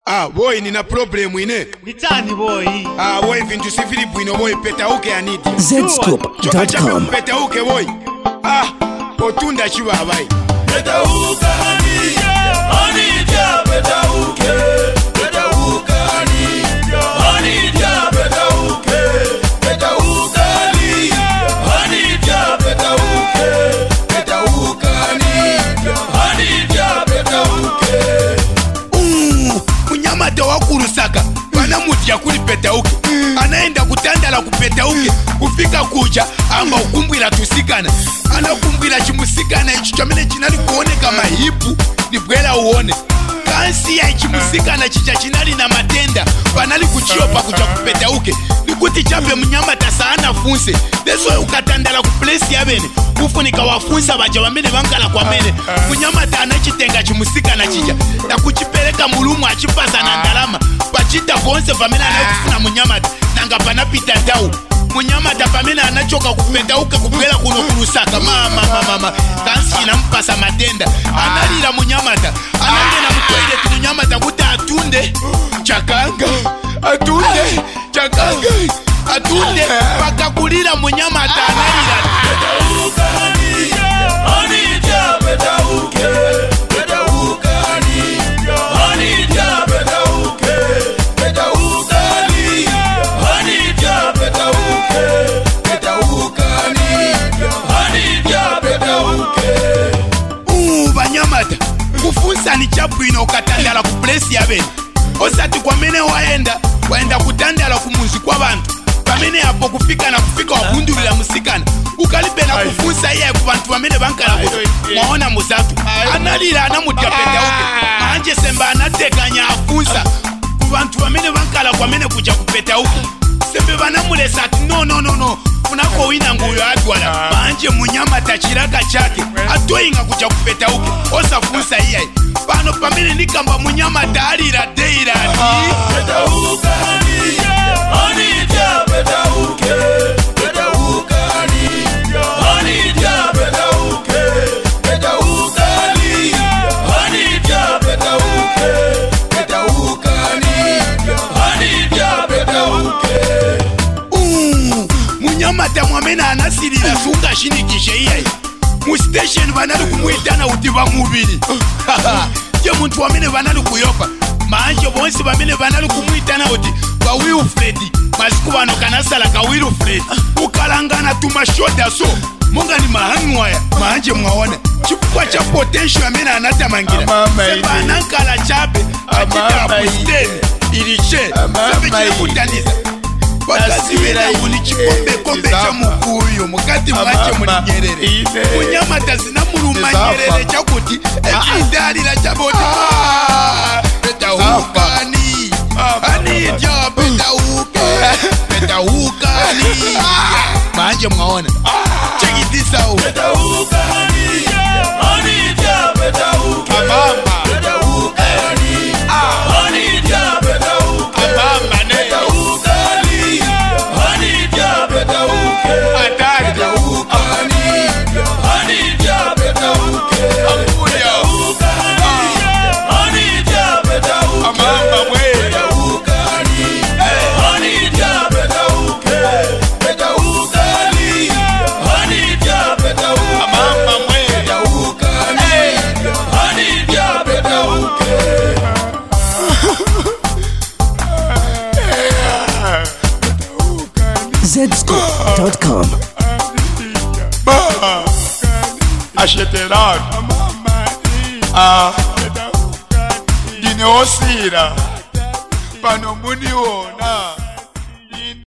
Boy nina problem ine. Nitani boy. Boy vintu sifiri bwino boy petauke aniti. Zscoop.com. Petauke boy. Potunda chiba bai. Petauka anija petauke. Petauka anija petauke. Petauka anija petauke. Petauka anija petauke. Munyamata wa kurusaka vanamutia kuri petauke anaenda kutandala kupetauke kufika kucha amba ukumbwira tusikana anakumbwira chimusikana ichi chamene chinali kuoneka mahipu nibwera uone kansi ya chimusikana chicha chinali na matenda panali kuchiopa kucha kupetauke nikuti chape munyamata saana funse deso ukatandala kuplesi yabene kufunika wafunsa baja wamene bankala kwa mene munyamata anachitenga chimusikana chicha na kuchipeleka mulumu achipasa na ndalama pachita vonse pamene anakufuna munyamata nanga panapita tau munyamata pamene anachoka kupetauke kubwera kuno kurusaka mama kansi inampasa matenda analira munyamata anangena mtoile munyamata kuti atunde chakanga atunde pakakulira munyamata analira Petauka anija petauke. Petauka anija petauke. Petauka anija petauke. Petauka anija petauke. banyamata kufunsa ni chabwino ukatandala kuplesi yabene osati kwamene waenda kutandala kumunzi kwa bantu pamene apo kufika wabundulira musikana ukalibena kufunsa iye ku bantu bamene bankala kuto mwaona muzatu analira anamutya petauke manje semba anatekanya afunsa ku bantu bamene bankala kwamene kuja kupetauke sembe banamulesa ati no funako wina nguyo adwala manje munyamata chiraka chake atoyinga kuja kupetauke osafunsa iye pano pamene nikamba munyamata alira deirani Petauka anija petauke. Petauka anija petauke. Petauka anija petauke. Petauka anija petauke. munyamata mwamene anasirira sunga shinikishe iye mu station vanali kumwitana uti vamuviri je muntu wamene vanali kuyopa manje bonse vamene vanali kumwitana uti va Wilfred masiku vano kanasala ka Wilfred ukalangana tumashoda so monga ni mahangwaya manje mwaona chifukwa cha potential amene anatamangira seba anankala chape achita apusteni ilishe sebe chilekutaniza wakazivira uni chikombe cha mukuyu mukati mwache mulinyerere munyamata zina muluma nyerere chakuti echidalira chaboti petahukani anija petahukani manje mwaona chekidisau Petauka anija petauke. Petauka anija petauke. Petauka anija petauke. Petauka anija petauke. Petauka anija petauke. Petauka anija petauke. Petauka anija petauke. Petauka anija petauke. Zscoop.com. asheterani ndine osira pano muniona